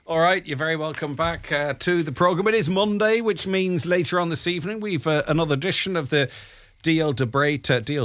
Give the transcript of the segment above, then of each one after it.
All right, you're very welcome back to the programme. It is Monday, which means later on this evening we've another edition of the DL Debate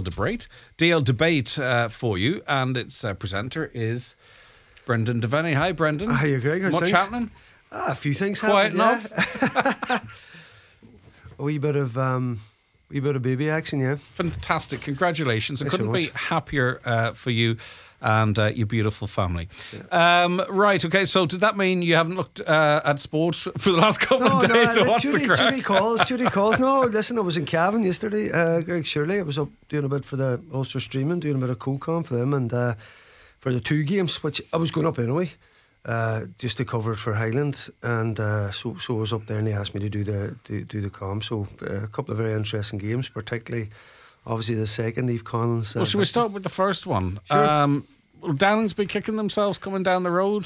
for you, and its presenter is Brendan Devaney. Hi, Brendan. Hi, Greg. How's Much things? happening? A few things Quiet happening. enough? A wee bit of baby action, yeah. Fantastic. Congratulations. I Thanks couldn't so be much. happier for you and your beautiful family. Yeah. Right, okay, so did that mean you haven't looked at sport for the last couple of days? So what's the crack? Judy calls. No, listen, I was in Cavan yesterday, Greg Shirley. I was up doing a bit for the Ulster Streaming, doing a bit of co-com for them, and for the 2 games, which I was going up anyway, just to cover it for Highland, and so I was up there, and they asked me to do the com. So a couple of very interesting games, particularly obviously the second, Eve Connell's. Well, should we start with the first one? Sure. Downing's been kicking themselves coming down the road.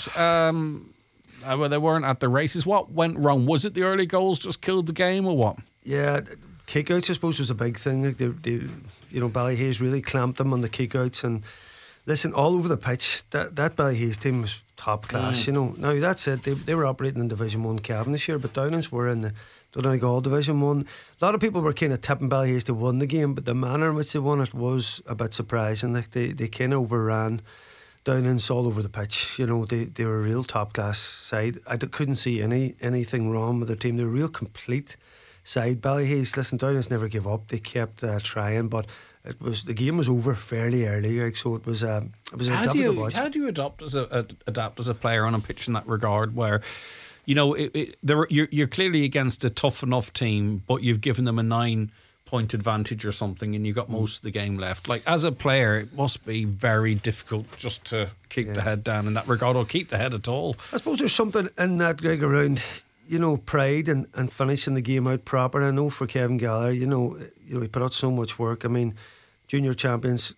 Well, they weren't at the races. What went wrong? Was it the early goals just killed the game, or what? Yeah, kickouts I suppose was a big thing. Like Ballyhaise really clamped them on the kickouts, and listen, all over the pitch, that Ballyhaise team was top class. Now that said, they were operating in Division 1 Cavan this year, but Downings were in the Donegal Division 1. A lot of people were kind of tipping Ballyhaise to win the game, but the manner in which they won it was a bit surprising. Like they kind of overran Downings all over the pitch. They were a real top class side. I couldn't see anything wrong with their team. They were a real complete side. Ballyhaise, listen, Downings never gave up. They kept trying, but the game was over fairly early. Like, so it was a difficult to watch. How do you adapt as a player on a pitch in that regard, where you're clearly against a tough enough team, but you've given them a 9-point advantage or something, and you've got most of the game left. Like, as a player, it must be very difficult just to keep the head down in that regard, or keep the head at all. I suppose there's something in that, Greg, around pride and finishing the game out proper. I know for Kevin Gallagher, he put out so much work. I mean, junior champions,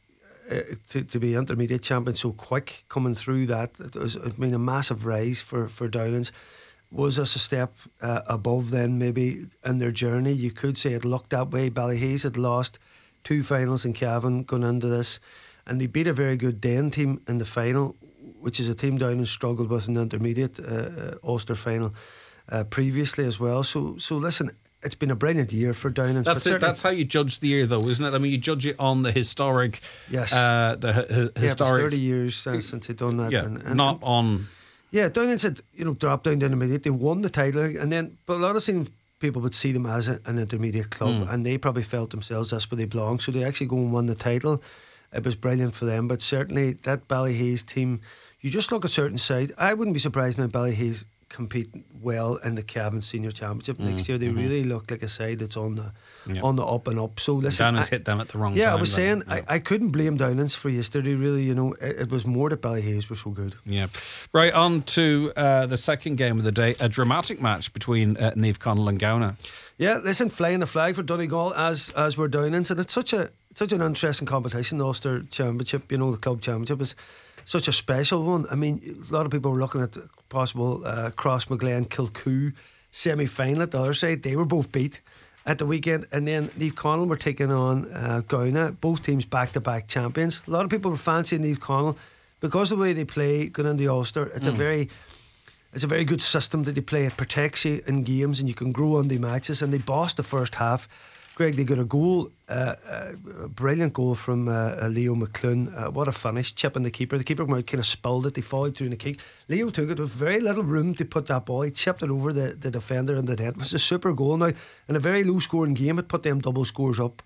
to be intermediate champions so quick coming through that, it a massive rise for Downings. Was us a step above then maybe in their journey. You could say it looked that way. Ballyhaise had lost 2 finals in Cavan going into this, and they beat a very good Den team in the final, which is a team Downings struggled with in the intermediate Ulster final previously as well. So listen, it's been a brilliant year for Downings. That's it. That's how you judge the year, though, isn't it? I mean, you judge it on the historic. Yes. Historic. Yeah, it was 30 years since they'd done that. Yeah, not on. Yeah, Downings had dropped down to intermediate. They won the title, and then but a lot of people would see them as an intermediate club, and they probably felt themselves that's where they belong. So they actually go and won the title. It was brilliant for them. But certainly that Ballyhaise team, you just look at certain side. I wouldn't be surprised now Ballyhaise compete well in the Cavan Senior Championship next year. They really look like a side that's on the up and up. So listen, Downings hit them at the wrong time. Yeah, I was saying I couldn't blame Downings for yesterday. Really, it was more that Ballyhaise were so good. Yeah, right on to the second game of the day, a dramatic match between Niamh Conaill and Gowna. Yeah, listen, flying the flag for Donegal as we're Downings, and it's such an interesting competition. The Ulster Championship, the club championship is such a special one. I mean, a lot of people were looking at possible Crossmaglen Kilcoo semi-final at the other side. They were both beat at the weekend, and then Niamh Conaill were taking on Gowna, both teams back-to-back champions. A lot of people were fancying Niamh Conaill because of the way they play going into Ulster. It's a very good system that they play. It protects you in games, and you can grow on the matches. And they bossed the first half. Greg, they got a goal, a brilliant goal from Leo McClune. What a finish, chipping the keeper. The keeper kind of spilled it. They followed through in the kick. Leo took it with very little room to put that ball. He chipped it over the defender in the net. It was a super goal. Now, in a very low scoring game, it put them double scores up,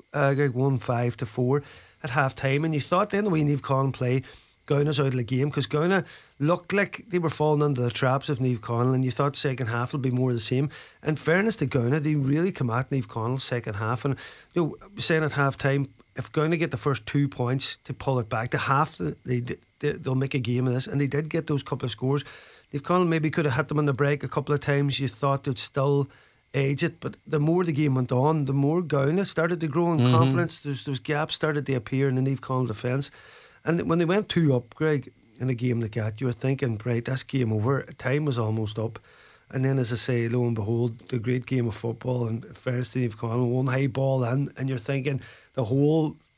1-5-4 at half time. And you thought then the way Niamh Conaill play, Gowna's out of the game, because Gowna looked like they were falling under the traps of Niamh Conaill, and you thought second half will be more of the same. In fairness to Gowna, they really come at Niamh Conaill second half, and saying at half time, if Gowna get the first 2 points to pull it back to half, they'll make a game of this, and they did get those couple of scores. Niamh Conaill maybe could have hit them on the break a couple of times. You thought they'd still age it, but the more the game went on, the more Gowna started to grow in confidence. Those gaps started to appear in the Niamh Conaill defence. And when they went 2 up, Greg, in a game like that, you were thinking, right, that's game over. Time was almost up. And then, as I say, lo and behold, the great game of football, and fairness to Niamh Conaill, one high ball in, and you're thinking the whole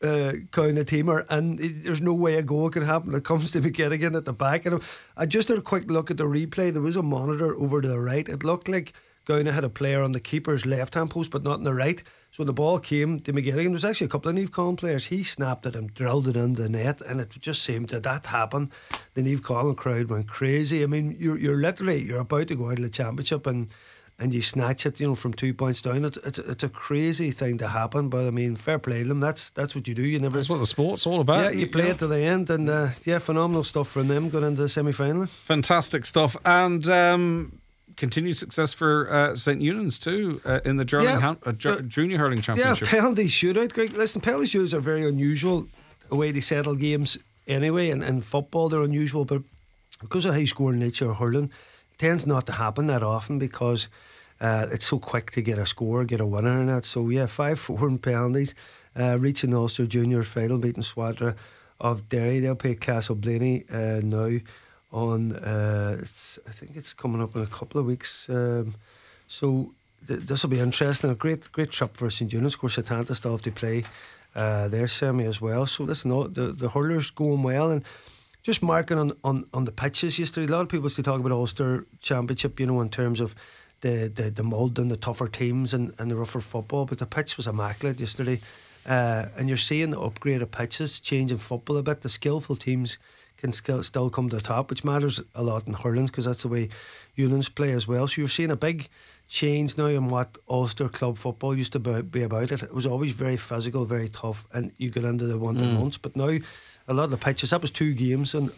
kind of teamer, and there's no way a goal can happen. It comes to McGettigan at the back. And I just had a quick look at the replay. There was a monitor over to the right. It looked like Gowna had a player on the keeper's left-hand post, but not on the right. So when the ball came to McGettigan, there was actually a couple of Niamh Collin players. He snapped it and drilled it into the net, and it just seemed that happened. The Niamh Collin crowd went crazy. I mean, you're literally about to go out of the championship and you snatch it, from 2 points down. It's a crazy thing to happen, but I mean, fair play to them. That's what you do. You never. That's what the sport's all about. Yeah, you play it to the end, and phenomenal stuff from them going into the semi-final. Fantastic stuff, and continued success for St Eunan's too in the junior hurling championship. Yeah, penalty shootout. Greg, listen, penalty shootouts are very unusual a way to settle games anyway, and in football they're unusual, but because of high scoring nature of hurling, tends not to happen that often because it's so quick to get a score, get a winner in that. So 5-4 in penalties, reaching the Ulster Junior final, beating Swadra of Derry. They'll play Castleblaney now on I think it's coming up in a couple of weeks. So this will be interesting. A great trip for St Eunan's. Of course, Atlanta still have to play their semi as well. So listen, the hurlers going well, and just marking on the pitches yesterday. A lot of people used to talk about Ulster Championship, in terms of the mud and the tougher teams and the rougher football, but the pitch was immaculate yesterday. And you're seeing the upgrade of pitches, changing football a bit. The skillful teams can still come to the top, which matters a lot in hurling because that's the way Eunan's play as well. So you're seeing a big change now in what Ulster club football used to be about. It was always very physical, very tough, and you get into the one-to-ones. But now a lot of the pitches, that was 2 games on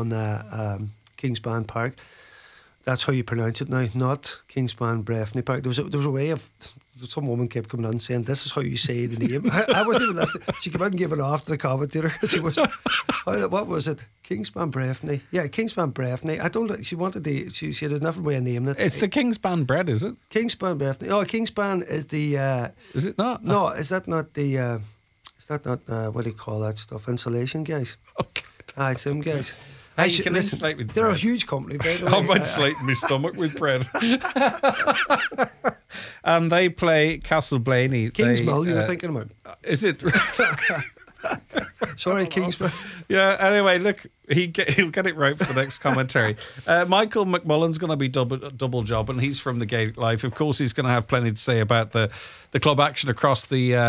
Kingspan Park. That's how you pronounce it now, not Kingspan Breffni Park. There was a way of, some woman kept coming on saying, this is how you say the name. I wasn't even listening. She came out and gave it off to the commentator. She was, what was it? Kingspan Breffni. Yeah, Kingspan Breffni. I don't. She wanted to. She had a different way of naming it. It's the Kingspan bread, is it? Kingspan Breffni. Oh, Kingspan is the. Is it not? No, is that not the? Is that not what do you call that stuff? Insulation guys. Okay. It's them guys. Hey, you can insulate with they're bread. A huge company, by the way. I'm insulating my stomach with bread. And they play Castleblaney. Kingsmill, you were thinking about. Is it? Sorry, Kingsmill. Yeah, anyway, look, he'll get it right for the next commentary. Michael McMullen's going to be double job, and he's from the Gaelic Life. Of course, he's going to have plenty to say about the club action across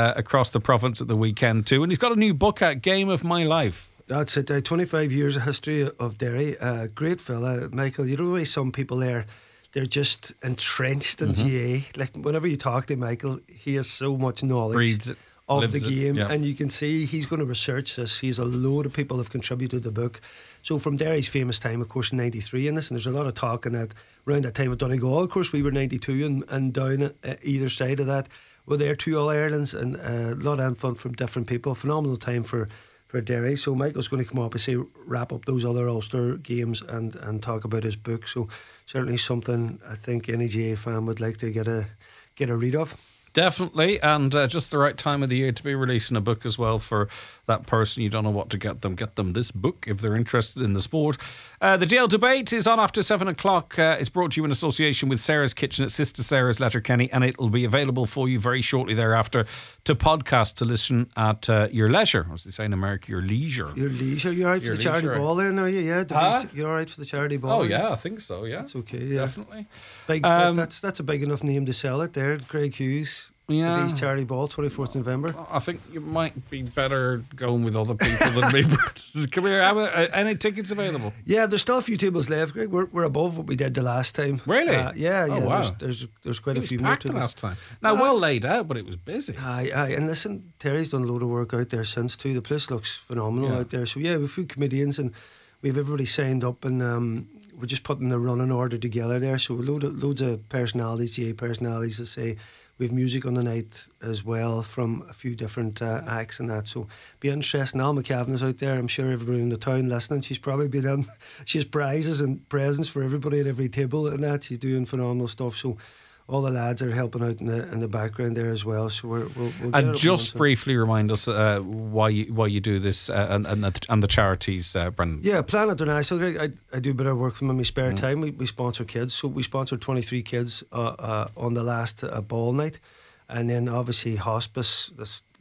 the province at the weekend too. And he's got a new book out, Game of My Life. That's it. 25 years of history of Derry. Great fella, Michael. You know the way some people they're just entrenched in GA. Like whenever you talk to Michael, he has so much knowledge of the game, and you can see he's going to research this. He's a load of people have contributed to the book. So from Derry's famous time, of course, in '93 in this, and there's a lot of talk in that around that time of Donegal. Of course, we were '92 and down either side of that were there 2 All-Irelands and a lot of input from different people. Phenomenal time for Derry. So Michael's going to come up and wrap up those other Ulster games and talk about his book. So certainly something I think any GA fan would like to get a read of. Definitely, and just the right time of the year to be releasing a book as well for that person you don't know what to get them. Get them this book if they're interested in the sport. The DL debate is on after 7 o'clock. It's brought to you in association with Sarah's Kitchen at Sister Sarah's Letterkenny, and it'll be available for you very shortly thereafter to podcast to listen at your leisure. As they say in America, your leisure. Your leisure. You're out for the charity ball then, are you? Yeah, you're all right for the charity ball. Oh yeah, I think so. Yeah, that's okay. Yeah, definitely. Big. That's a big enough name to sell it there. Greg Hughes. Yeah. Lee's charity ball, 24th November. I think you might be better going with other people than me. Come here, any tickets available? Yeah, there's still a few tables left, Greg. We're above what we did the last time. Really? Yeah. Oh, wow. There's quite a few more tables. The last time. Now, well laid out, but it was busy. Aye. And listen, Terry's done a load of work out there since too. The place looks phenomenal out there. So yeah, we have a few comedians and we have everybody signed up, and we're just putting the running order together there. So loads of personalities, GA personalities that say. We have music on the night as well from a few different acts and that. So be interesting. Al McCavan is out there. I'm sure everybody in the town listening. She's probably been in. She has prizes and presents for everybody at every table and that. She's doing phenomenal stuff. So all the lads are helping out in the background there as well. So we'll and just briefly remind us why you do this and the charities, Brendan. Yeah, Plan International. I do a bit of work for them in my spare time. We sponsor kids. So we sponsored 23 kids on the last ball night, and then obviously hospice. This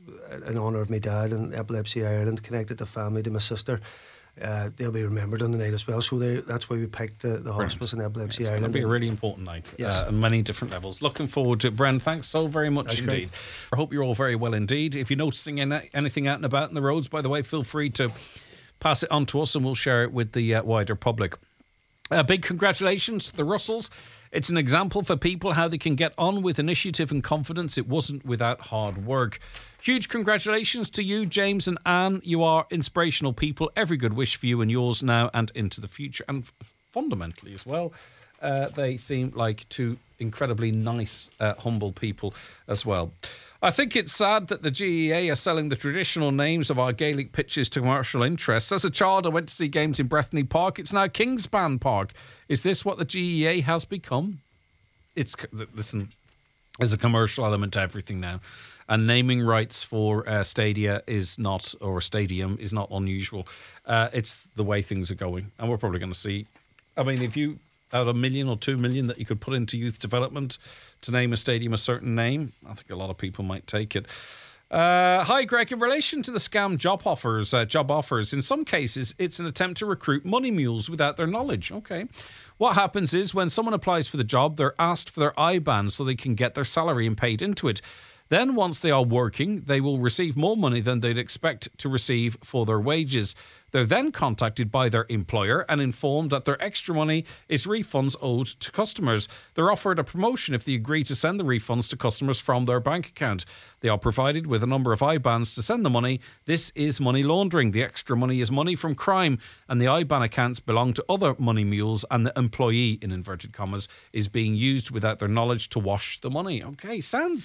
in honour of my dad and Epilepsy Ireland, connected to family, to my sister. They'll be remembered on the night as well. So that's why we picked the hospice in Epilepsy Ireland. It's going to be a really important night, yes, on many different levels. Looking forward to it. Bren, thanks so very much. That's indeed. Great. I hope you're all very well indeed. If you're noticing anything out and about in the roads, by the way, feel free to pass it on to us and we'll share it with the wider public. Big congratulations to the Russells. It's an example for people how they can get on with initiative and confidence. It wasn't without hard work. Huge congratulations to you, James and Anne. You are inspirational people. Every good wish for you and yours now and into the future. And fundamentally as well, they seem like two incredibly nice, humble people as well. I think it's sad that the GEA are selling the traditional names of our Gaelic pitches to commercial interests. As a child, I went to see games in Breffni Park. It's now Kingspan Park. Is this what the GEA has become? Listen, there's a commercial element to everything now. And naming rights for stadium is not unusual. It's the way things are going. And we're probably going to see, I mean, if you out $1 million or $2 million that you could put into youth development to name a stadium a certain name, I think a lot of people might take it. Hi, Greg. In relation to the scam job offers, in some cases, it's an attempt to recruit money mules without their knowledge. Okay. What happens is when someone applies for the job, they're asked for their IBAN so they can get their salary and paid into it. Then once they are working, they will receive more money than they'd expect to receive for their wages. They're then contacted by their employer and informed that their extra money is refunds owed to customers. They're offered a promotion if they agree to send the refunds to customers from their bank account. They are provided with a number of IBANs to send the money. This is money laundering. The extra money is money from crime, and the IBAN accounts belong to other money mules, and the employee, in inverted commas, is being used without their knowledge to wash the money. Okay,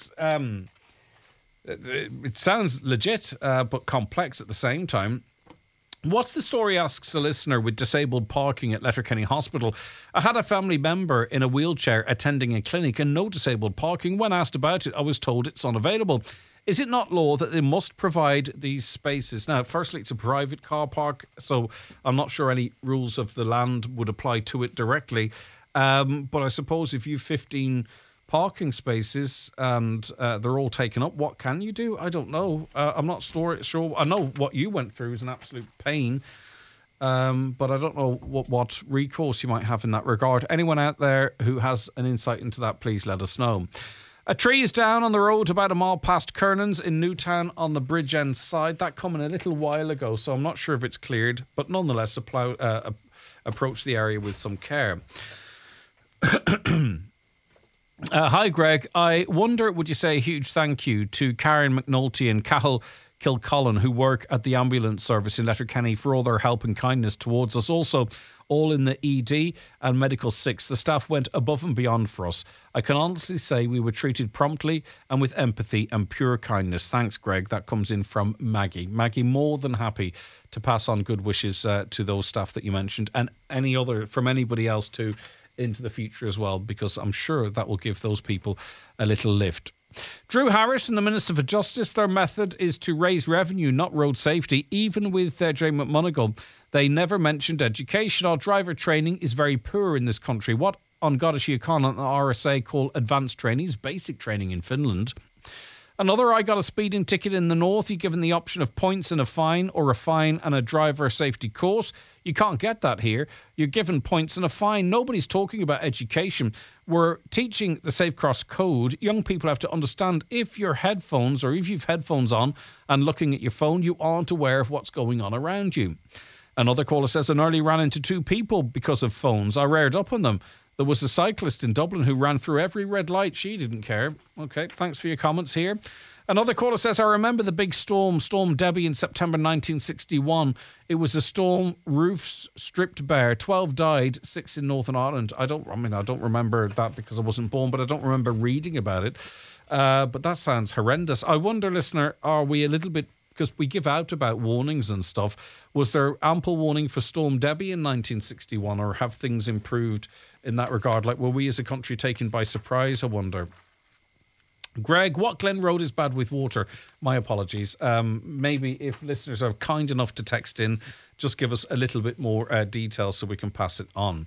it sounds legit, but complex at the same time. What's the story, asks a listener, with disabled parking at Letterkenny Hospital? I had a family member in a wheelchair attending a clinic and no disabled parking. When asked about it, I was told it's unavailable. Is it not law that they must provide these spaces? Now, firstly, it's a private car park, so I'm not sure any rules of the land would apply to it directly. But I suppose if you've 15 parking spaces and they're all taken up, what can you do? I don't know. I'm not sure. I know what you went through is an absolute pain, but I don't know what recourse you might have in that regard. Anyone out there who has an insight into that, please let us know. A tree is down on the road about a mile past Kernan's in Newtown on the Bridge End side. That coming a little while ago, so I'm not sure if it's cleared, but nonetheless approach the area with some care. Hi, Greg. I wonder, would you say a huge thank you to Karen McNulty and Cahill Kilcullen, who work at the ambulance service in Letterkenny, for all their help and kindness towards us. Also, all in the ED and medical six. The staff went above and beyond for us. I can honestly say we were treated promptly and with empathy and pure kindness. Thanks, Greg. That comes in from Maggie. Maggie, more than happy to pass on good wishes to those staff that you mentioned, and from anybody else too, into the future as well, because I'm sure that will give those people a little lift. Drew Harris and the Minister for Justice, their method is to raise revenue, not road safety. Even with Jay McMonagle, they never mentioned education. Our driver training is very poor in this country. What on Godashia Con and the RSA call advanced training is basic training in Finland. Another, I got a speeding ticket in the north. You're given the option of points and a fine, or a fine and a driver safety course. You can't get that here. You're given points and a fine. Nobody's talking about education. We're teaching the Safe Cross code. Young people have to understand if your headphones, or if you've headphones on and looking at your phone, you aren't aware of what's going on around you. Another caller says, I nearly ran into 2 people because of phones. I reared up on them. There was a cyclist in Dublin who ran through every red light. She didn't care. Okay, thanks for your comments here. Another caller says, I remember the big storm, Storm Debbie, in September 1961. It was a storm, roofs stripped bare, 12 died, 6 in Northern Ireland. I don't remember that because I wasn't born, but I don't remember reading about it. But that sounds horrendous. I wonder, listener, are we a little bit, because we give out about warnings and stuff, was there ample warning for Storm Debbie in 1961, or have things improved in that regard? Like, were we as a country taken by surprise, I wonder? Greg, what Glen Road is bad with water? My apologies. Maybe if listeners are kind enough to text in, just give us a little bit more detail so we can pass it on.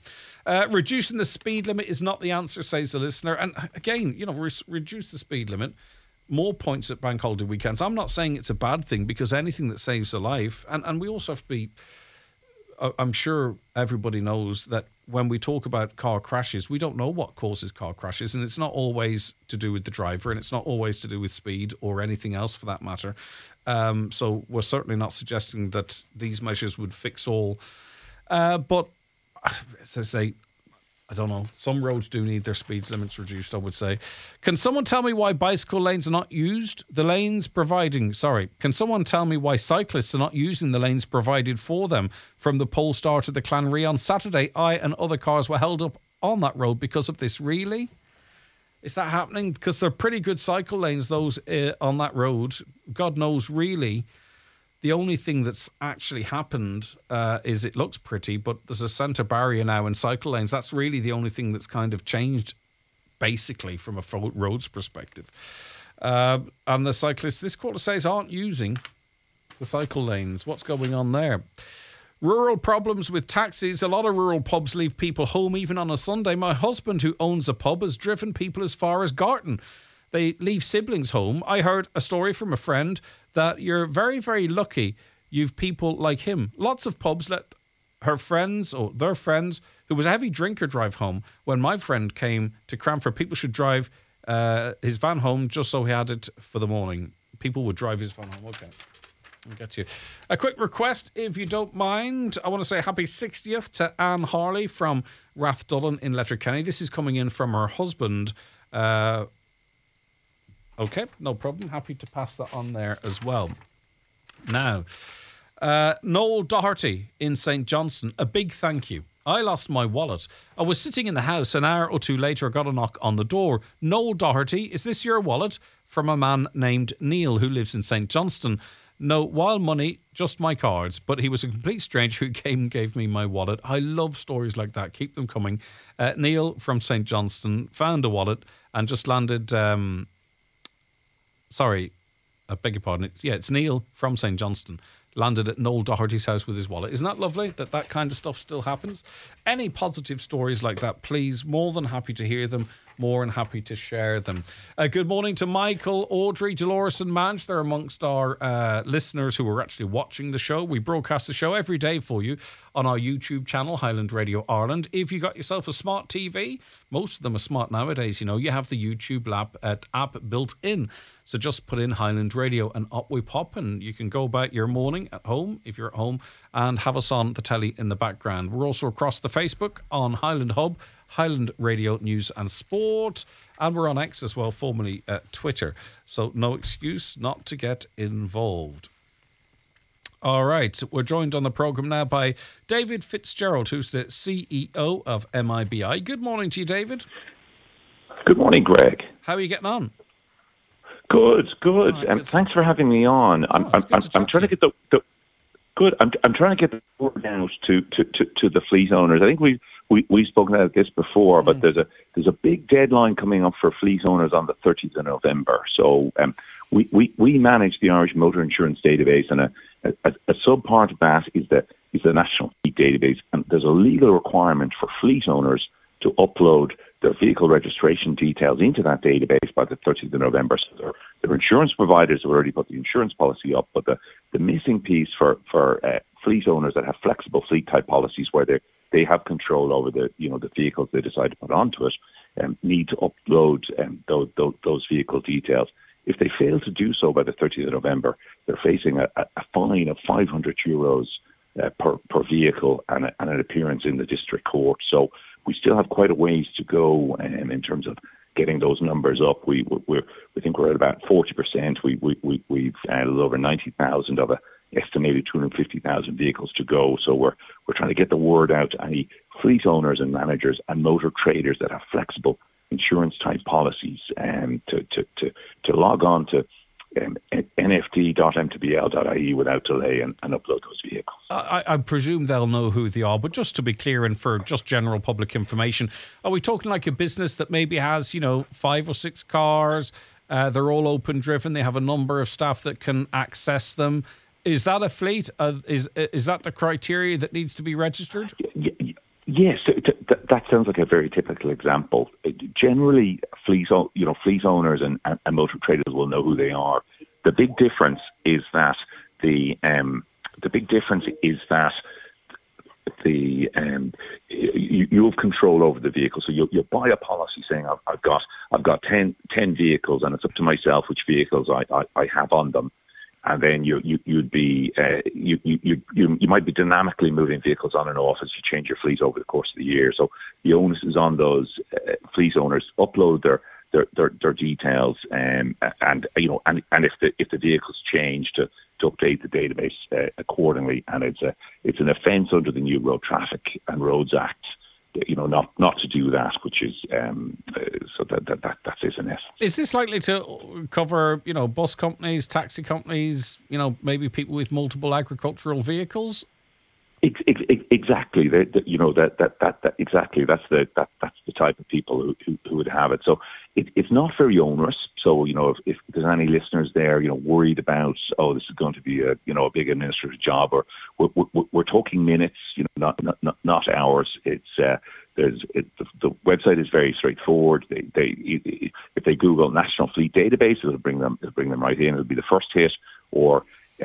Reducing the speed limit is not the answer, says the listener. And again, reduce the speed limit. more points at bank holiday weekends. I'm not saying it's a bad thing, because anything that saves a life, and we also have to be, I'm sure everybody knows that when we talk about car crashes, we don't know what causes car crashes, and it's not always to do with the driver, and it's not always to do with speed or anything else for that matter. So we're certainly not suggesting that these measures would fix all. But as I say, I don't know. Some roads do need their speed limits reduced, I would say. Can someone tell me why bicycle lanes are not used? Can someone tell me why cyclists are not using the lanes provided for them from the Polestar to the Clanree on Saturday? I and other cars were held up on that road because of this. Really? Is that happening? Because they're pretty good cycle lanes, those on that road. God knows, really. The only thing that's actually happened is it looks pretty, but there's a centre barrier now and cycle lanes. That's really the only thing that's kind of changed, basically, from a roads perspective. And the cyclists, this quarter says, aren't using the cycle lanes. What's going on there? Rural problems with taxis. A lot of rural pubs leave people home even on a Sunday. My husband, who owns a pub, has driven people as far as Garton. They leave siblings home. I heard a story from a friend that you're very, very lucky you've people like him. Lots of pubs let her friends or their friends who was a heavy drinker drive home. When my friend came to Cranford, people should drive his van home just so he had it for the morning. People would drive his van home. Okay. I'll get you. A quick request, if you don't mind. I want to say happy 60th to Anne Harley from Rathdullen in Letterkenny. This is coming in from her husband. Okay, no problem. Happy to pass that on there as well. Now, Noel Doherty in St Johnstone, a big thank you. I lost my wallet. I was sitting in the house. An hour or two later, I got a knock on the door. Noel Doherty, is this your wallet? From a man named Neil who lives in St Johnstone. No wild money, just my cards. But he was a complete stranger who came and gave me my wallet. I love stories like that. Keep them coming. Neil from St Johnstone found a wallet and just landed... Sorry, I beg your pardon. It's Neil from St Johnstone. Landed at Noel Doherty's house with his wallet. Isn't that lovely that kind of stuff still happens? Any positive stories like that, please. More than happy to hear them. More than happy to share them. Good morning to Michael, Audrey, Dolores and Madge. They're amongst our listeners who are actually watching the show. We broadcast the show every day for you on our YouTube channel, Highland Radio Ireland. If you got yourself a smart TV, most of them are smart nowadays, you have the YouTube app built in. So just put in Highland Radio and up we pop, and you can go about your morning at home, if you're at home, and have us on the telly in the background. We're also across the Facebook on Highland Hub, Highland Radio News and Sport, and we're on X as well, formerly Twitter. So no excuse not to get involved. All right, we're joined on the programme now by David Fitzgerald, who's the CEO of MIBI. Good morning to you, David. Good morning, Greg. How are you getting on? Good. Thanks for having me on. I'm trying to get the good. I'm trying to get the word out to the fleet owners. I think we've spoken about this before, but there's a big deadline coming up for fleet owners on the 30th of November. So we manage the Irish Motor Insurance Database, and a sub part of that is the National Fleet Database, and there's a legal requirement for fleet owners to upload their vehicle registration details into that database by the 30th of November. So their insurance providers have already put the insurance policy up, but the missing piece for fleet owners that have flexible fleet type policies where they have control over the vehicles they decide to put onto it, need to upload those vehicle details. If they fail to do so by the 30th of November, they're facing a fine of €500 per vehicle and an appearance in the district court. So we still have quite a ways to go in terms of getting those numbers up. We think we're at about 40%. We've a little over 90,000 of a estimated 250,000 vehicles to go. So we're trying to get the word out to any fleet owners and managers and motor traders that have flexible insurance type policies to log on to nft.mtbl.ie without delay and upload those vehicles. I presume they'll know who they are, but just to be clear and for just general public information, are we talking like a business that maybe has 5 or 6 cars, they're all open driven, they have a number of staff that can access them? Is that a fleet? Is that the criteria that needs to be registered? Yes, that sounds like a very typical example. Generally, fleet owners and motor traders will know who they are. The big difference is that you have control over the vehicle. So you buy a policy saying I've got 10 vehicles, and it's up to myself which vehicles I have on them. And then you might be dynamically moving vehicles on and off as you change your fleet over the course of the year. So the onus is on those fleet owners to upload their details, and if the vehicles change to update the database accordingly. And it's an offence under the new Road Traffic and Roads Act, not to do that, which is so that's it in essence. Is this likely to cover, bus companies, taxi companies, maybe people with multiple agricultural vehicles? Exactly. Exactly. That's the type of people who would have it. So it's not very onerous. So if there's any listeners there, worried about this is going to be a big administrative job, or we're talking minutes, not hours. The website is very straightforward. If they Google National Fleet Database, it'll bring them right in. It'll be the first hit, or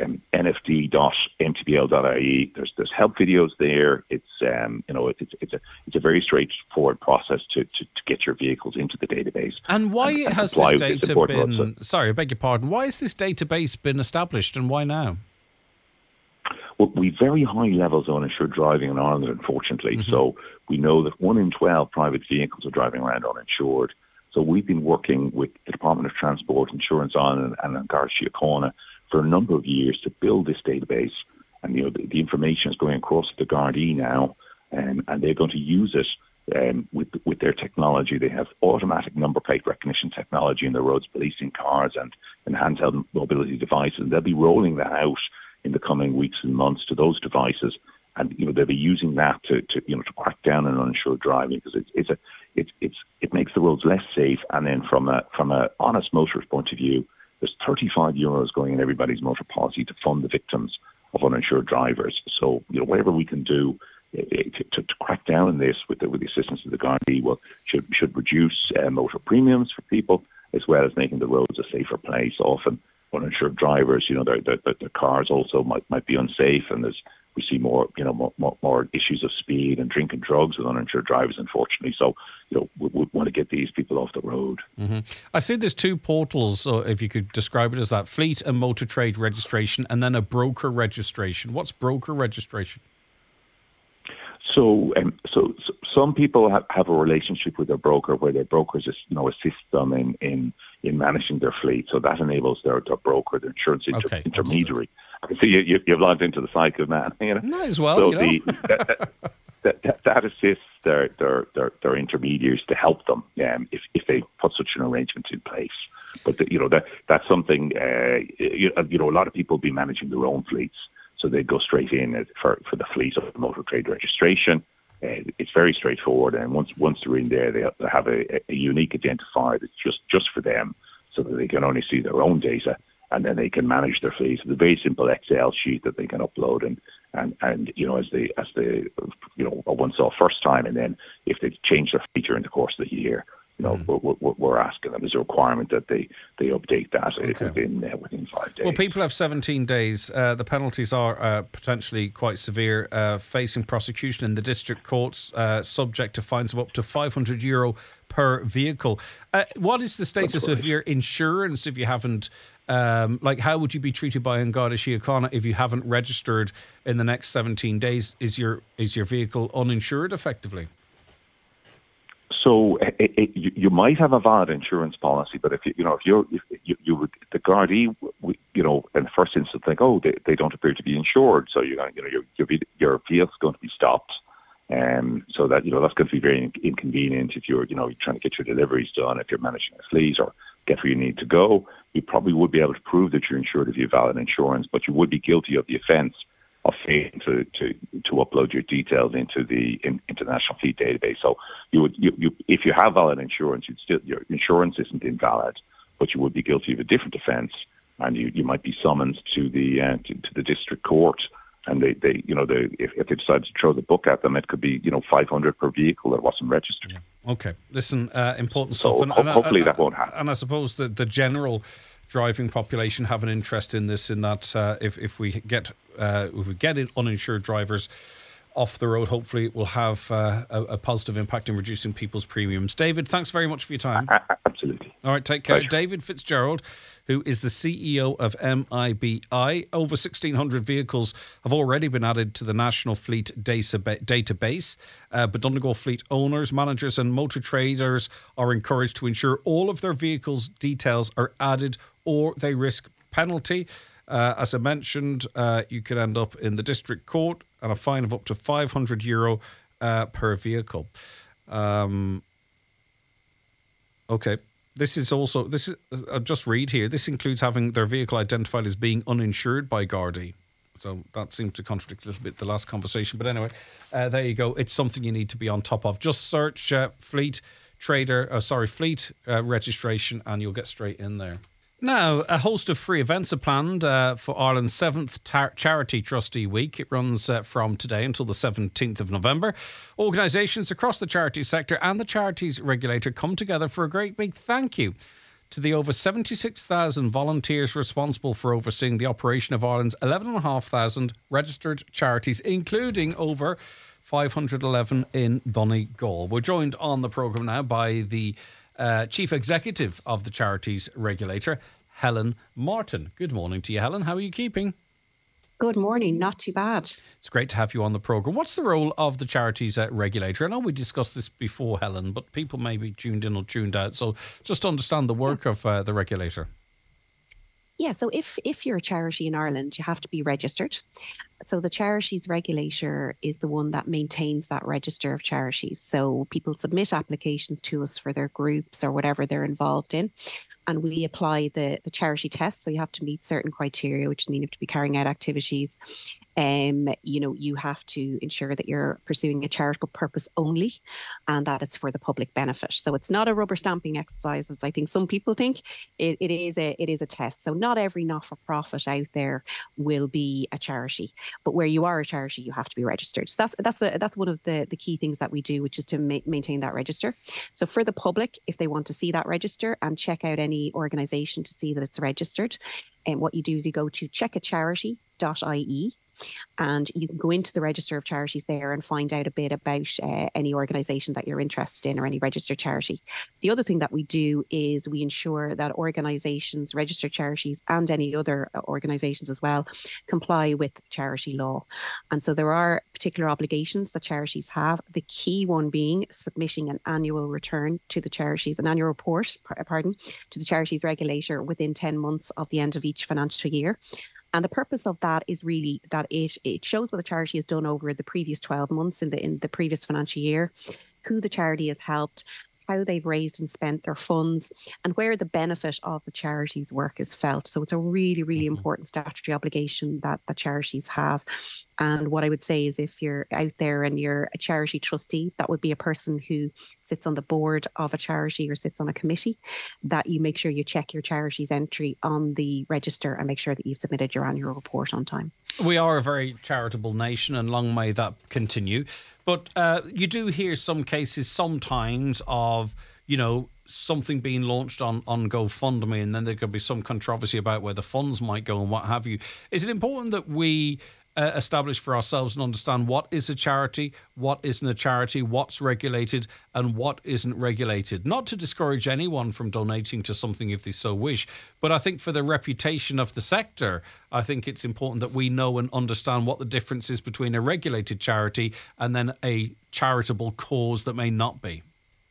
nfd.mtbl.ie. There's help videos there. It's a very straightforward process to get your vehicles into the database. And why has this data been? Sorry, I beg your pardon. Why has this database been established, and why now? Well, we've very high levels of uninsured driving in Ireland, unfortunately. Mm-hmm. So we know that 1 in 12 private vehicles are driving around uninsured. So we've been working with the Department of Transport, Insurance Ireland, and Garda Síochána for a number of years to build this database. And the information is going across the Gardaí now, and they're going to use it with their technology. They have automatic number plate recognition technology in the roads policing cars and handheld mobility devices. And they'll be rolling that out in the coming weeks and months to those devices. And they'll be using that to crack down on uninsured driving, because it makes the roads less safe. And then from a honest motorist point of view, there's €35 going in everybody's motor policy to fund the victims of uninsured drivers. So whatever we can do to crack down on this with the assistance of the Gardaí should reduce motor premiums for people, as well as making the roads a safer place. Often uninsured drivers, their cars also might be unsafe, and we see more issues of speed and drink and drugs with uninsured drivers, unfortunately. So, we want to get these people off the road. Mm-hmm. I see there's two portals, if you could describe it as that: fleet and motor trade registration, and then a broker registration. What's broker registration? So some people have a relationship with their broker, where their brokers assist them in managing their fleet. So that enables their broker, their insurance intermediary. So you've logged into the site, good man. Might as well. So that assists their intermediaries to help them if they put such an arrangement in place. But that's something a lot of people will be managing their own fleets, so they go straight in for the fleet of the motor trade registration. It's very straightforward, and once they're in there, they have a unique identifier that's just for them, so that they can only see their own data, and then they can manage their fleet. It's a very simple Excel sheet that they can upload and as they once saw first time, and then if they change their feature in the course of the year, we're asking them as a requirement that they update that within 5 days. Well, people have 17 days. The penalties are potentially quite severe, facing prosecution in the district courts, subject to fines of up to €500 per vehicle. What is the status of your insurance if you haven't? How would you be treated by Garda Síochána if you haven't registered in the next 17 days? Is your vehicle uninsured effectively? So you might have a valid insurance policy, but if you would, the Gardaí, in the first instance think, they don't appear to be insured, so your vehicle's going to be stopped, so that that's going to be very inconvenient if you're trying to get your deliveries done, if you're managing a fleet or get where you need to go. You probably would be able to prove that you're insured if you have valid insurance, but you would be guilty of the offence of failing to upload your details into the National Fleet Database. So you if you have valid insurance, your insurance isn't invalid, but you would be guilty of a different offence, and you might be summoned to the district court And they if they decide to throw the book at them, it could be 500 per vehicle that wasn't registered. Yeah. Okay, listen, important stuff. So hopefully that won't happen. And I suppose that the general driving population have an interest in this. In that, if we get uninsured drivers off the road, hopefully it will have a positive impact in reducing people's premiums. David, thanks very much for your time. Absolutely. All right, take care. Pleasure. David Fitzgerald, who is the CEO of MIBI. Over 1,600 vehicles have already been added to the National Fleet database, but Donegal Fleet owners, managers and motor traders are encouraged to ensure all of their vehicles' details are added or they risk penalty. As I mentioned, you could end up in the district court and a fine of up to €500 per vehicle. Okay. I'll just read here. This includes having their vehicle identified as being uninsured by Gardaí. So that seems to contradict a little bit the last conversation. But anyway, there you go. It's something you need to be on top of. Just search fleet registration and you'll get straight in there. Now, a host of free events are planned for Ireland's 7th Charity Trustee Week. It runs from today until the 17th of November. Organisations across the charity sector and the charities regulator come together for a great big thank you to the over 76,000 volunteers responsible for overseeing the operation of Ireland's 11,500 registered charities, including over 511 in Donegal. We're joined on the programme now by the Chief Executive of the Charities Regulator, Helen Martin. Good morning to you, Helen. How are you keeping? Good morning. Not too bad. It's great to have you on the programme. What's the role of the Charities Regulator? I know we discussed this before, Helen, but people may be tuned in or tuned out. So just to understand the work of the regulator. Yeah, so if you're a charity in Ireland, you have to be registered. So the Charities Regulator is the one that maintains that register of charities. So people submit applications to us for their groups or whatever they're involved in. And we apply the charity test. So you have to meet certain criteria, which mean you have to be carrying out activities. You have to ensure that you're pursuing a charitable purpose only and that it's for the public benefit. So it's not a rubber stamping exercise, as I think some people think. It is a test. So not every not-for-profit out there will be a charity, but where you are a charity, you have to be registered. So that's one of the key things that we do, which is to maintain that register. So for the public, if they want to see that register and check out any organisation to see that it's registered, and what you do is you go to checkacharity.ie and you can go into the register of charities there and find out a bit about any organisation that you're interested in or any registered charity. The other thing that we do is we ensure that organisations, registered charities and any other organisations as well comply with charity law. And so there are particular obligations that charities have, the key one being submitting an annual return to the charities, an annual report, to the Charities Regulator within 10 months of the end of each financial year. And the purpose of that is really that it shows what the charity has done over the previous 12 months in the previous financial year, who the charity has helped, how they've raised and spent their funds, and where the benefit of the charity's work is felt. So it's a really, really important statutory obligation that the charities have. And what I would say is if you're out there and you're a charity trustee, that would be a person who sits on the board of a charity or sits on a committee, that you make sure you check your charity's entry on the register and make sure that you've submitted your annual report on time. We are a very charitable nation and long may that continue. But you do hear some cases sometimes of, something being launched on GoFundMe and then there could be some controversy about where the funds might go and what have you. Is it important that we establish for ourselves and understand what is a charity, what isn't a charity, what's regulated and what isn't regulated? Not to discourage anyone from donating to something if they so wish, but I think for the reputation of the sector, I think it's important that we know and understand what the difference is between a regulated charity and then a charitable cause that may not be.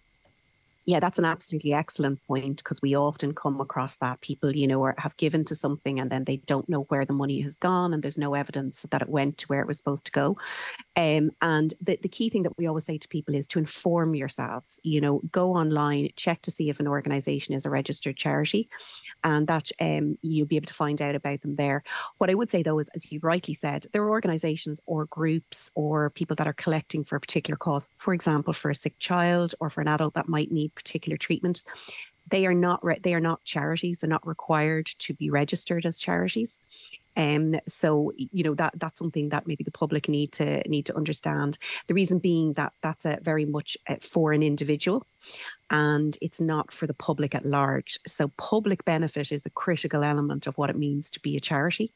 Yeah, that's an absolutely excellent point, because we often come across that people, or have given to something and then they don't know where the money has gone and there's no evidence that it went to where it was supposed to go. And the key thing that we always say to people is to inform yourselves, go online, check to see if an organisation is a registered charity, and that you'll be able to find out about them there. What I would say, though, is, as you've rightly said, there are organisations or groups or people that are collecting for a particular cause, for example, for a sick child or for an adult that might need particular treatment. They are not charities. They're not required to be registered as charities. So that's something that maybe the public need to understand. The reason being that that's very much for an individual, and it's not for the public at large. So public benefit is a critical element of what it means to be a charity,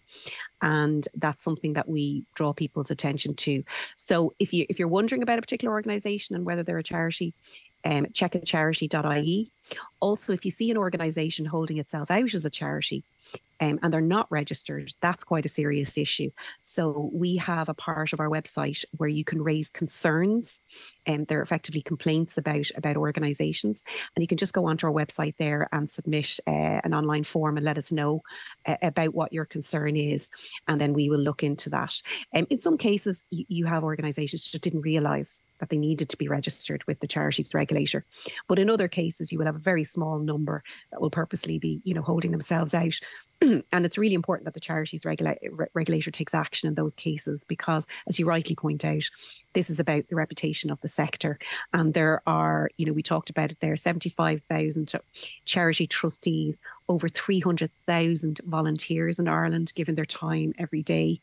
and that's something that we draw people's attention to. So if you're wondering about a particular organisation and whether they're a charity, check at charity.ie. Also, if you see an organisation holding itself out as a charity and they're not registered, that's quite a serious issue. So we have a part of our website where you can raise concerns, and they're effectively complaints about organisations, and you can just go onto our website there and submit an online form and let us know about what your concern is, and then we will look into that. In some cases, you have organisations that didn't realise that they needed to be registered with the charities regulator. But in other cases, you will have a very small number that will purposely be, holding themselves out. And it's really important that the charities regulator takes action in those cases because, as you rightly point out, this is about the reputation of the sector. And there are, we talked about it there, 75,000 charity trustees, over 300,000 volunteers in Ireland giving their time every day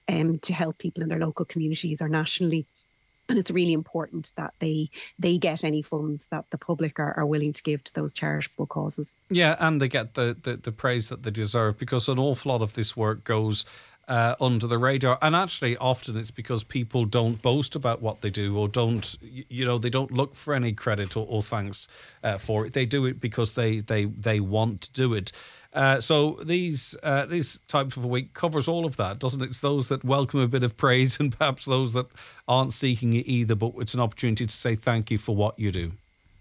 to help people in their local communities or nationally. And it's really important that they get any funds that the public are willing to give to those charitable causes. Yeah, and they get the praise that they deserve, because an awful lot of this work goes under the radar. And actually, often it's because people don't boast about what they do, or don't, they don't look for any credit or thanks for it. They do it because they want to do it. So these types of a week covers all of that, doesn't it? It's those that welcome a bit of praise and perhaps those that aren't seeking it either, but it's an opportunity to say thank you for what you do.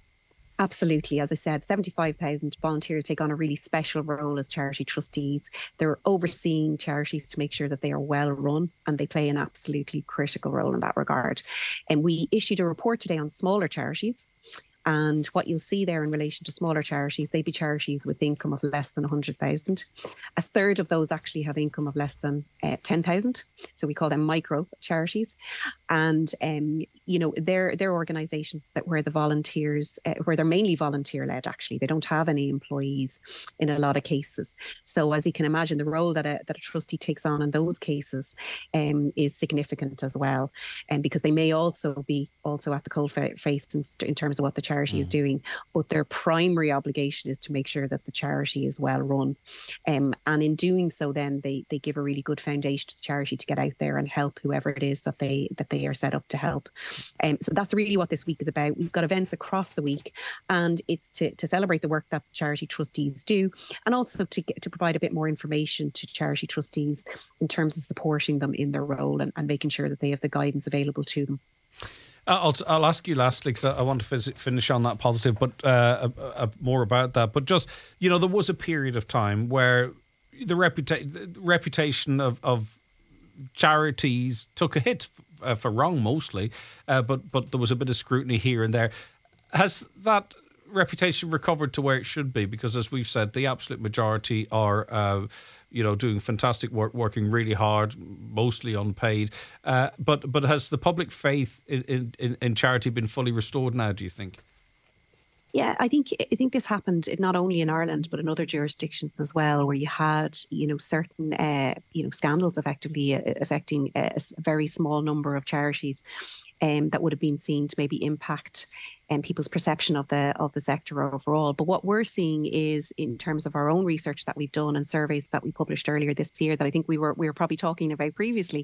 Absolutely. As I said, 75,000 volunteers take on a really special role as charity trustees. They're overseeing charities to make sure that they are well run, and they play an absolutely critical role in that regard. And we issued a report today on smaller charities. And what you'll see there in relation to smaller charities, they'd be charities with income of less than 100,000. A third of those actually have income of less than 10,000. So we call them micro charities. And, they're organisations where the volunteers, where they're mainly volunteer led, actually. They don't have any employees in a lot of cases. So as you can imagine, the role that a trustee takes on in those cases is significant as well. And because they may also be at the cold face in terms of what the charity is doing, but their primary obligation is to make sure that the charity is well run. And in doing so, then they give a really good foundation to the charity to get out there and help whoever it is that they are set up to help. So that's really what this week is about. We've got events across the week, and it's to celebrate the work that charity trustees do, and also to provide a bit more information to charity trustees in terms of supporting them in their role and making sure that they have the guidance available to them. I'll ask you lastly, because I want to finish on that positive, but more about that. But just, there was a period of time where the reputation of charities took a hit for wrong mostly, but there was a bit of scrutiny here and there. Has that reputation recovered to where it should be? Because as we've said, the absolute majority are doing fantastic work, working really hard, mostly unpaid. But has the public faith in charity been fully restored now, do you think? Yeah, I think this happened not only in Ireland but in other jurisdictions as well, where you had certain scandals effectively affecting a very small number of charities, that would have been seen to maybe impact people's perception of the sector overall. But what we're seeing is, in terms of our own research that we've done and surveys that we published earlier this year, that I think we were probably talking about previously,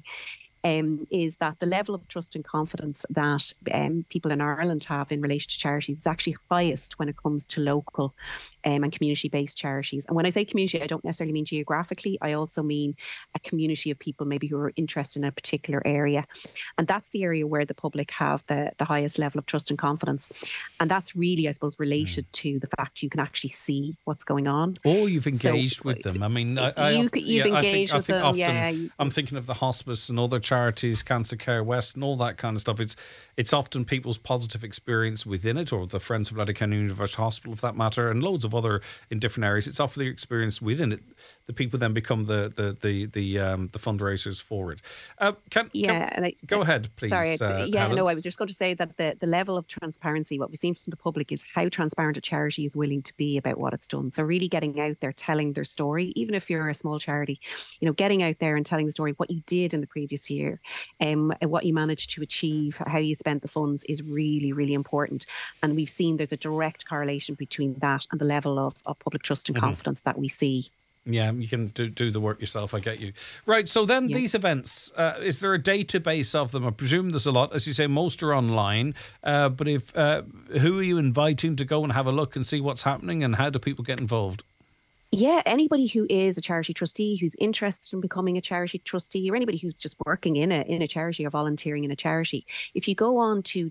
is that the level of trust and confidence that people in Ireland have in relation to charities is actually highest when it comes to local and community-based charities. And when I say community, I don't necessarily mean geographically. I also mean a community of people maybe who are interested in a particular area. And that's the area where the public have the highest level of trust and confidence. And that's really, I suppose, related to the fact you can actually see what's going on. Or you've engaged with them. I mean, you've engaged with them. I'm thinking of the hospice and other charities charities, Cancer Care West and all that kind of stuff. It's often people's positive experience within it, or the Friends of Letterkenny University Hospital, for that matter, and loads of other in different areas. It's often the experience within it. The people then become the fundraisers for it. Go ahead, please. Sorry, Helen. I was just going to say that the level of transparency, what we've seen from the public, is how transparent a charity is willing to be about what it's done. So really getting out there, telling their story, even if you're a small charity, getting out there and telling the story, what you did in the previous year, what you managed to achieve, how you spent the funds, is really, really important. And we've seen there's a direct correlation between that and the level of public trust and confidence that we see. Yeah, you can do the work yourself. I get you. Right, so then these events, is there a database of them? I presume there's a lot. As you say, most are online. But who are you inviting to go and have a look and see what's happening, and how do people get involved? Yeah, anybody who is a charity trustee, who's interested in becoming a charity trustee, or anybody who's just working in a charity or volunteering in a charity, if you go on to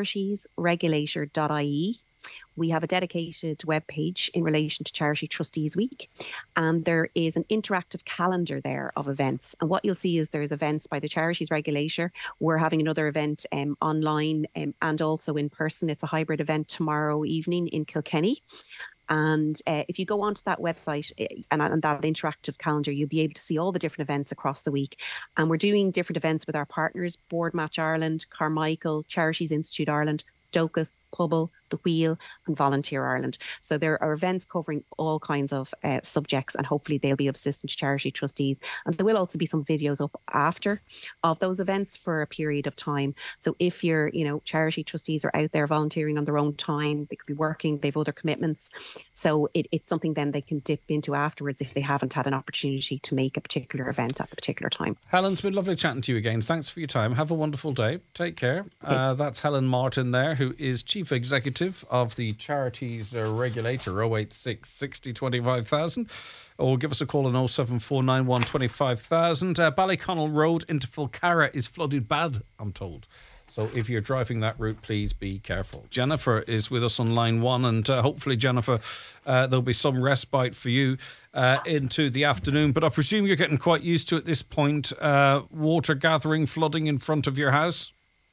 charitiesregulator.ie, we have a dedicated webpage in relation to Charity Trustees Week, and there is an interactive calendar there of events. And what you'll see is there's events by the Charities Regulator. We're having another event online and also in person. It's a hybrid event tomorrow evening in Kilkenny. And if you go onto that website and that interactive calendar, you'll be able to see all the different events across the week. And we're doing different events with our partners, Board Match Ireland, Carmichael, Charities Institute Ireland, Docus, Pubble, The Wheel and Volunteer Ireland. So there are events covering all kinds of subjects, and hopefully they'll be of assistance to charity trustees. And there will also be some videos up after of those events for a period of time. So if you're, charity trustees are out there volunteering on their own time, they could be working, they've other commitments. So it's something then they can dip into afterwards if they haven't had an opportunity to make a particular event at the particular time. Helen, it's been lovely chatting to you again. Thanks for your time. Have a wonderful day. Take care. That's Helen Martin there, who is Chief Executive of the Charities Regulator, 086 60 25,000, or give us a call on 07491 25,000. Ballyconnell Road into Fulcarra is flooded bad, I'm told. So if you're driving that route, please be careful. Jennifer is with us on line 1, and hopefully, Jennifer, there'll be some respite for you into the afternoon. But I presume you're getting quite used to, at this point, water gathering, flooding in front of your house?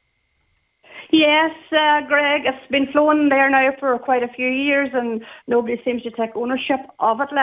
Yes, Greg, it's been flowing there now for quite a few years, and nobody seems to take ownership of it.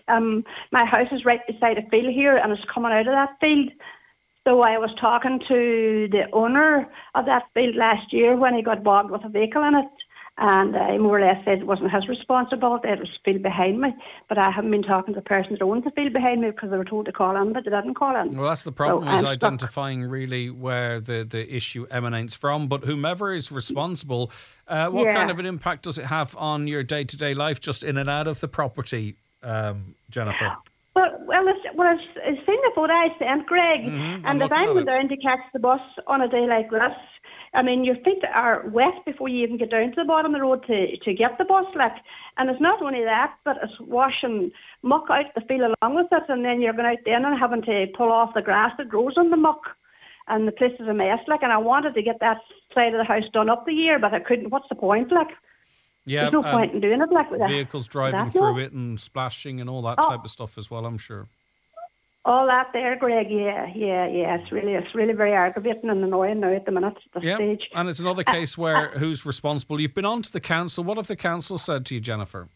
My house is right beside a field here, and it's coming out of that field. So I was talking to the owner of that field last year when he got bogged with a vehicle in it, and I more or less said it wasn't his responsibility, it was the field behind me. But I haven't been talking to the person that owns the field behind me because they were told to call in, but they didn't call in. Well, that's the problem, is identifying really where the issue emanates from. But whomever is responsible, what kind of an impact does it have on your day-to-day life, just in and out of the property, Jennifer? Well, it's seen the photo I sent, Greg, and if I'm going down to catch the bus on a day like this, I mean, your feet are wet before you even get down to the bottom of the road to get the bus, and it's not only that, but it's washing muck out the field along with it, and then you're going out there and having to pull off the grass that grows on the muck, and the place is a mess, and I wanted to get that side of the house done up the year, but I couldn't. What's the point, Yeah, there's no point in doing it with vehicles driving through it and splashing and all that type of stuff as well, I'm sure. All that there, Greg, yeah. It's really very aggravating and annoying now at the minute, at the stage. And it's another case where who's responsible? You've been on to the council. What have the council said to you, Jennifer?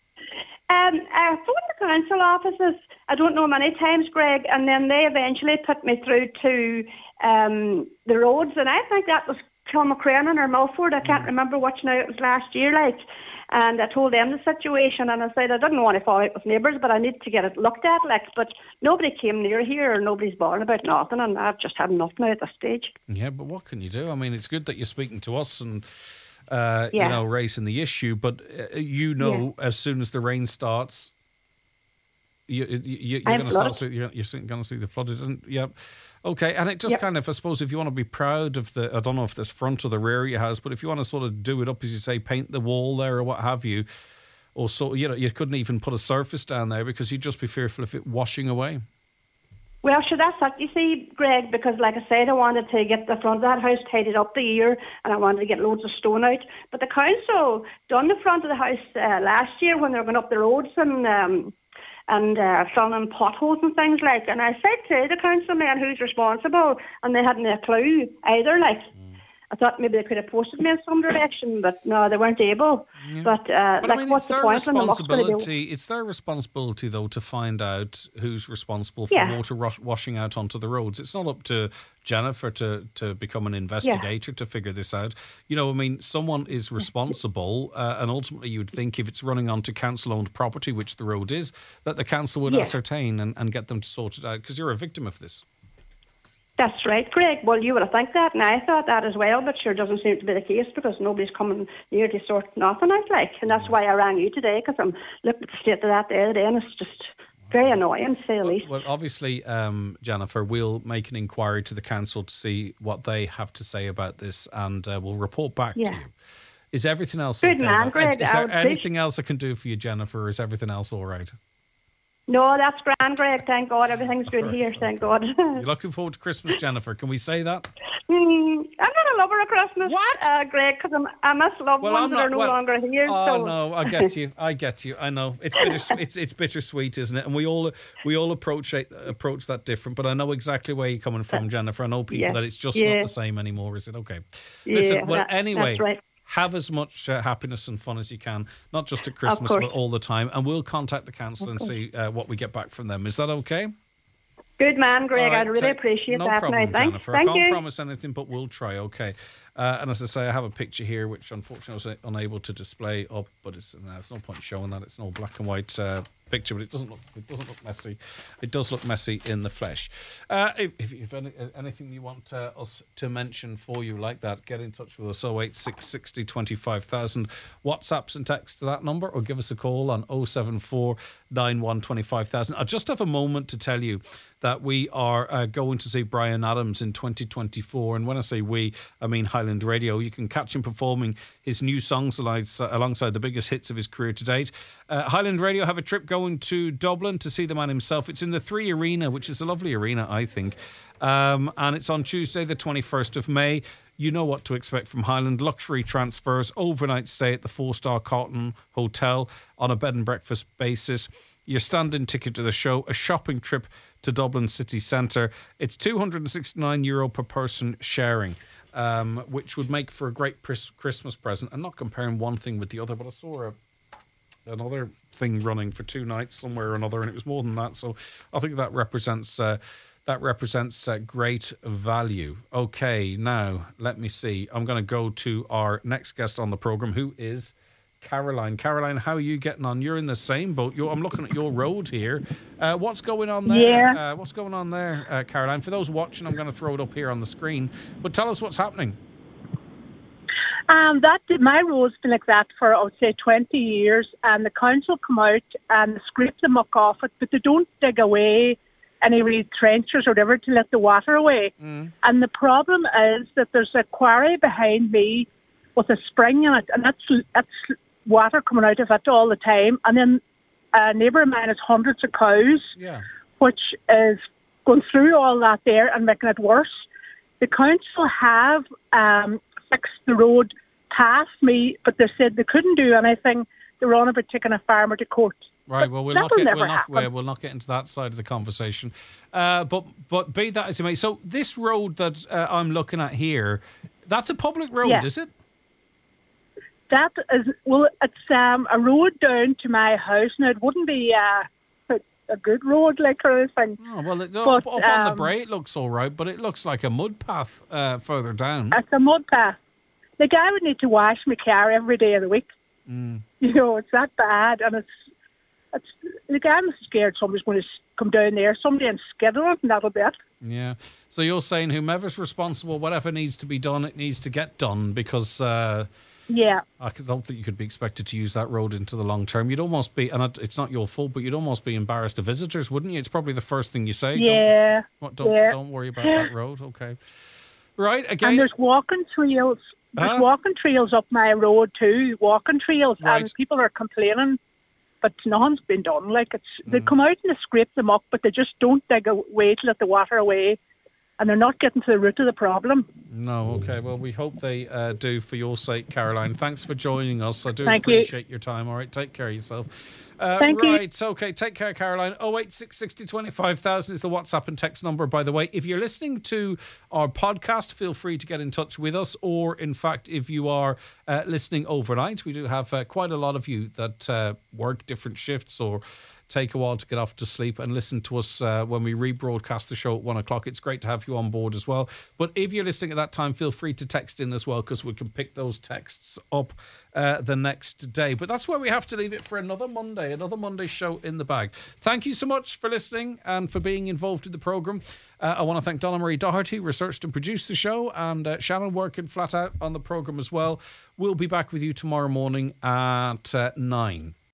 I phoned the council offices, I don't know many times, Greg, and then they eventually put me through to the roads, and I think that was Kilmacrenan or Milford. I can't remember which now, it was last year, and I told them the situation, and I said I didn't want to fall out with neighbours, but I need to get it looked at, but nobody came near here, or nobody's bothering about nothing, and I've just had enough now at this stage. Yeah, but what can you do? I mean, it's good that you're speaking to us and raising the issue, but as soon as the rain starts, you're going to start. You're going to see the flooded, and okay. And it just kind of, I suppose, if you want to be proud of I don't know if this front or the rear of your house, but if you want to sort of do it up, as you say, paint the wall there or what have you, or so you couldn't even put a surface down there because you'd just be fearful of it washing away. Well, sure, that's it. You see, Greg, because like I said, I wanted to get the front of that house tidied up the year, and I wanted to get loads of stone out. But the council done the front of the house last year when they were going up the roads, and and filling in potholes and things like. And I said to the councilman who's responsible, and they hadn't a clue either. Like, I thought maybe they could have posted me in some direction, but no, they weren't able. Yeah. But I mean, what's the point? It's their responsibility, though, to find out who's responsible for water washing out onto the roads. It's not up to Jennifer to become an investigator to figure this out. You know, I mean, someone is responsible, and ultimately you would think if it's running onto council-owned property, which the road is, that the council would ascertain and get them to sort it out, because you're a victim of this. That's right, Craig. Well, you would have think that, and I thought that as well, but sure doesn't seem to be the case because nobody's coming near to sort nothing out, like. And that's why I rang you today, because I'm looking at the state of that the other day, and it's just very annoying, to say the least. Well, obviously, Jennifer, we'll make an inquiry to the council to see what they have to say about this, and we'll report back to you. Is everything else good, okay? Man, Greg. Is there anything else I can do for you, Jennifer, or is everything else all right? No, that's grand, Greg. Thank God. Everything's good here. Thank God. You're looking forward to Christmas, Jennifer. Can we say that? I'm not a lover of Christmas, what? Greg, because I miss loved ones that are no longer here. Oh, no, I get you. I know. It's bittersweet, isn't it? And we all approach that different, but I know exactly where you're coming from, Jennifer. I know people that it's just not the same anymore, is it? Okay. Listen, anyway. That's right. Have as much happiness and fun as you can, not just at Christmas, but all the time. And we'll contact the council and see what we get back from them. Is that okay? Good man, Greg. Right, I really appreciate that. No problem, Jennifer. I can't you. promise anything, but we'll try, okay? And as I say, I have a picture here, which unfortunately I was unable to display up, but there's no point showing that. It's an old black and white picture, but it doesn't look messy. It does look messy in the flesh. If anything you want us to mention for you like that, get in touch with us. 086 60 25,000. WhatsApps and text to that number, or give us a call on 074 91 25,000. I just have a moment to tell you that we are going to see Bryan Adams in 2024, and when I say we, I mean Highland Radio. You can catch him performing his new songs alongside the biggest hits of his career to date. Highland Radio have a trip going to Dublin to see the man himself. It's in the 3 Arena, which is a lovely arena, I think, and it's on Tuesday the 21st of May. You know what to expect from Highland. Luxury transfers, overnight stay at the 4-star Cotton Hotel on a bed and breakfast basis, your stand-in ticket to the show, a shopping trip to Dublin city centre. It's €269 per person sharing, which would make for a great Christmas present. I'm not comparing one thing with the other, but I saw another thing running for 2 nights somewhere or another, and it was more than that. So I think that represents great value. Okay, now let me see. I'm going to go to our next guest on the programme, who is Caroline. Caroline, how are you getting on? You're in the same boat. I'm looking at your road here. What's going on there? Yeah. What's going on there, Caroline? For those watching, I'm going to throw it up here on the screen. But tell us what's happening. My road's been like that for, I would say, 20 years, and the council come out and scrape the muck off it, but they don't dig away any really trenches or whatever to let the water away. And the problem is that there's a quarry behind me with a spring in it, and that's water coming out of it all the time. And then a neighbour of mine has hundreds of cows, which is going through all that there and making it worse. The council have fixed the road past me, but they said they couldn't do anything. They were on about taking a farmer to court. Right, well, we'll not get into that side of the conversation. But be that as it may, so this road that I'm looking at here, that's a public road, is it? That is, well, it's a road down to my house. Now, it wouldn't be a good road like or anything. Oh, well, up on the Bray it looks all right, but it looks like a mud path further down. It's a mud path. Like, I would need to wash my car every day of the week. You know, it's that bad, and it's like, I'm scared somebody's going to come down there, somebody and skid on it, and that'll be it. Yeah. So you're saying whomever's responsible, whatever needs to be done, it needs to get done, because I don't think you could be expected to use that road into the long term. You'd almost be, and it's not your fault, but you'd almost be embarrassed to visitors, wouldn't you? It's probably the first thing you say. Yeah. Don't worry about that road. Okay. Right. Again. And there's walking trails. There's walking trails up my road too. Walking trails, and people are complaining, but nothing's been done. Like, they come out and they scrape them up, but they just don't dig away to let the water away. and they're not getting to the root of the problem. No, okay. Well, we hope they do for your sake, Caroline. Thanks for joining us. I do Thank appreciate your time. All right, take care of yourself. Thank you. Right, okay. Take care, Caroline. 086 60 25,000 is the WhatsApp and text number, by the way. If you're listening to our podcast, feel free to get in touch with us. Or, in fact, if you are listening overnight, we do have quite a lot of you that work different shifts or take a while to get off to sleep and listen to us when we rebroadcast the show at 1 o'clock. It's great to have you on board as well. But if you're listening at that time, feel free to text in as well, because we can pick those texts up the next day. But that's where we have to leave it for another Monday show in the bag. Thank you so much for listening and for being involved in the programme. I want to thank Donna Marie Doherty, who researched and produced the show, and Shannon working flat out on the programme as well. We'll be back with you tomorrow morning at 9.